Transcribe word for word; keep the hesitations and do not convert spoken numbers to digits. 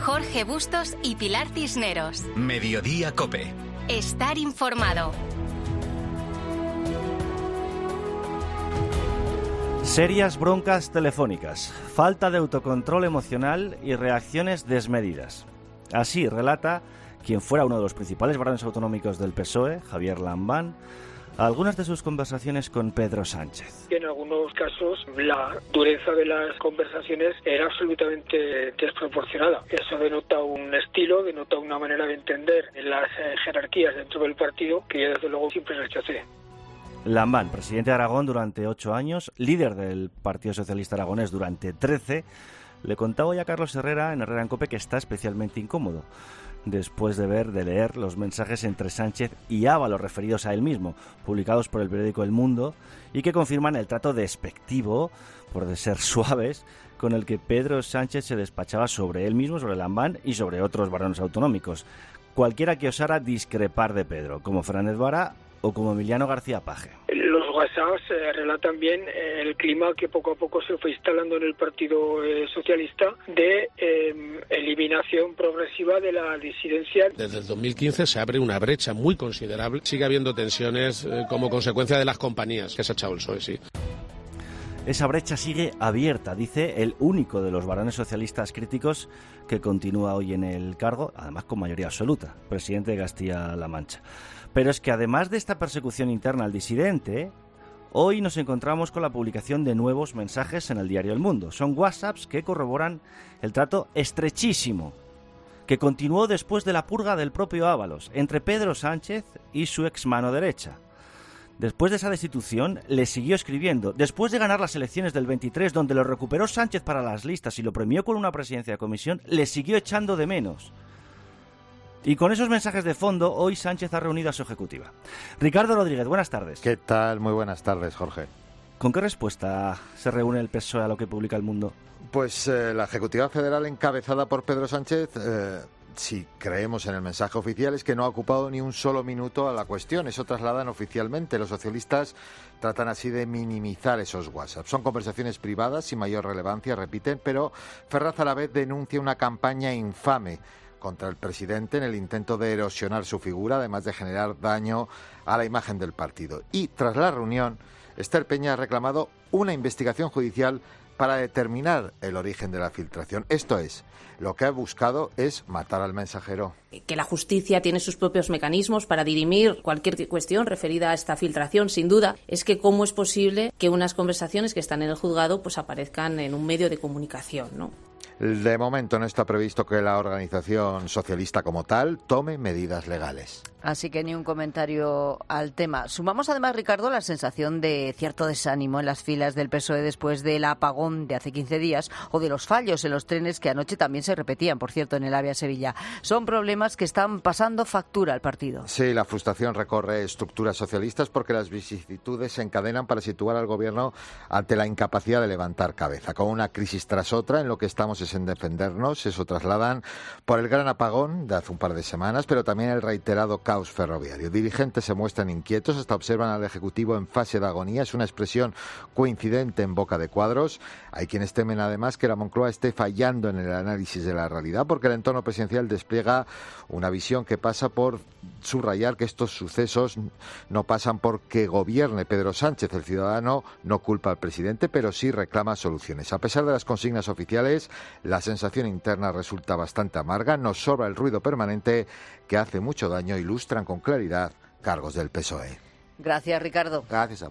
Jorge Bustos y Pilar Cisneros. Mediodía COPE. Estar informado. Serias broncas telefónicas, falta de autocontrol emocional y reacciones desmedidas. Así relata quien fuera uno de los principales varones autonómicos del P S O E, Javier Lambán, algunas de sus conversaciones con Pedro Sánchez. En algunos casos la dureza de las conversaciones era absolutamente desproporcionada. Eso denota un estilo, denota una manera de entender las eh, jerarquías dentro del partido que yo desde luego siempre rechacé. Lambán, presidente de Aragón durante ocho años, líder del Partido Socialista Aragonés durante trece, le contaba hoy a Carlos Herrera en Herrera en COPE que está especialmente incómodo después de ver, de leer los mensajes entre Sánchez y Ábalos referidos a él mismo, publicados por el periódico El Mundo, y que confirman el trato despectivo, por de ser suaves, con el que Pedro Sánchez se despachaba sobre él mismo, sobre Lambán y sobre otros varones autonómicos. Cualquiera que osara discrepar de Pedro, como Fernández Vara o como Emiliano García Paje. Los WhatsApp eh, relatan bien eh, el clima que poco a poco se fue instalando en el Partido eh, Socialista de eh, eliminación progresiva de la disidencia. Desde el dos mil quince se abre una brecha muy considerable. Sigue habiendo tensiones eh, como consecuencia de las compañías que se ha echado el P S O E, sí. Esa brecha sigue abierta, dice el único de los varones socialistas críticos que continúa hoy en el cargo, además con mayoría absoluta, presidente de Castilla-La Mancha. Pero es que además de esta persecución interna al disidente, hoy nos encontramos con la publicación de nuevos mensajes en el diario El Mundo. Son WhatsApps que corroboran el trato estrechísimo que continuó después de la purga del propio Ábalos entre Pedro Sánchez y su ex mano derecha. Después de esa destitución, le siguió escribiendo. Después de ganar las elecciones del veintitrés, donde lo recuperó Sánchez para las listas y lo premió con una presidencia de comisión, le siguió echando de menos. Y con esos mensajes de fondo, hoy Sánchez ha reunido a su ejecutiva. Ricardo Rodríguez, buenas tardes. ¿Qué tal? Muy buenas tardes, Jorge. ¿Con qué respuesta se reúne el P S O E a lo que publica El Mundo? Pues eh, la Ejecutiva Federal, encabezada por Pedro Sánchez, eh, si creemos en el mensaje oficial, es que no ha ocupado ni un solo minuto a la cuestión. Eso trasladan oficialmente. Los socialistas tratan así de minimizar esos WhatsApp. Son conversaciones privadas sin mayor relevancia, repiten, pero Ferraz a la vez denuncia una campaña infame contra el presidente en el intento de erosionar su figura, además de generar daño a la imagen del partido. Y tras la reunión, Esther Peña ha reclamado una investigación judicial para determinar el origen de la filtración. Esto es, lo que ha buscado es matar al mensajero. Que la justicia tiene sus propios mecanismos para dirimir cualquier cuestión referida a esta filtración, sin duda, es que cómo es posible que unas conversaciones que están en el juzgado pues aparezcan en un medio de comunicación, ¿no? De momento no está previsto que la organización socialista como tal tome medidas legales. Así que ni un comentario al tema. Sumamos además, Ricardo, la sensación de cierto desánimo en las filas del P S O E después del apagón de hace quince días o de los fallos en los trenes que anoche también se repetían, por cierto, en el AVE a Sevilla. Son problemas que están pasando factura al partido. Sí, la frustración recorre estructuras socialistas porque las vicisitudes se encadenan para situar al gobierno ante la incapacidad de levantar cabeza. Con una crisis tras otra, en lo que estamos es en defendernos. Eso trasladan por el gran apagón de hace un par de semanas, pero también el reiterado caos ferroviario. Dirigentes se muestran inquietos, hasta observan al Ejecutivo en fase de agonía. Es una expresión coincidente en boca de Cuadros. Hay quienes temen además que la Moncloa esté fallando en el análisis de la realidad, porque el entorno presidencial despliega una visión que pasa por subrayar que estos sucesos no pasan porque gobierne Pedro Sánchez. El ciudadano no culpa al presidente, pero sí reclama soluciones. A pesar de las consignas oficiales, la sensación interna resulta bastante amarga. Nos sobra el ruido permanente que hace mucho daño, ilustran con claridad cargos del P S O E. Gracias, Ricardo. Gracias a